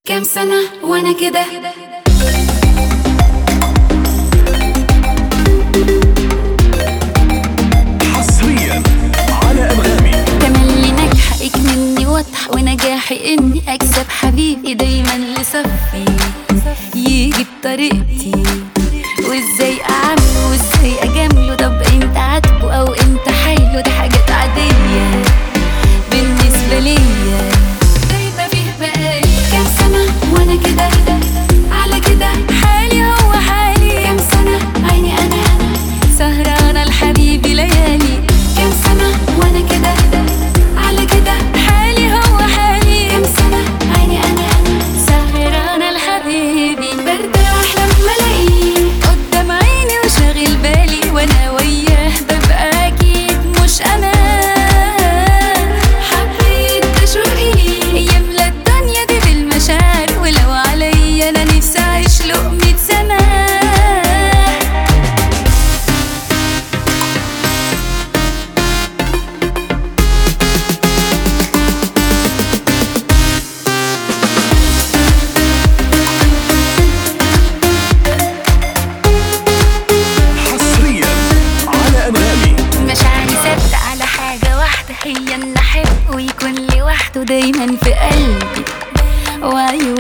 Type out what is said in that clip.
كام سنة وانا كده. حصريا على أنغامي. تملي نجحك مني واضح ونجاحي اني اكسب حبيبي دايما لصفي يجي بطريقتي، وازاي اعمله وازاي اجامله. طب انت عاتبه او انت حايله، دي حاجات عادية بالنسبة ليا. دايما فيه بقالي كام سنة وانا كده على كده، حالي هو حالي. كام سنة عيني انا سهرانة لحبيبي ليالي. كام سنة وانا كده على كده، حالي هو حالي. كام سنة عيني انا سهرانة لحبيبي، برتاح لما الاقيه قدام عيني وشاغل بالي، وانا وياه ببقى اكيد مش انا. حبيت تشوقي يملى الدنيا دي بالمشاعر، ولو عليا انا نفسي اعيش له 100 سنة. حصريا على أنغامي. مشاعري ثابتة على حاجة واحدة، هي إن أحب ويكون لي وحده دايما في قلبي، وعيوني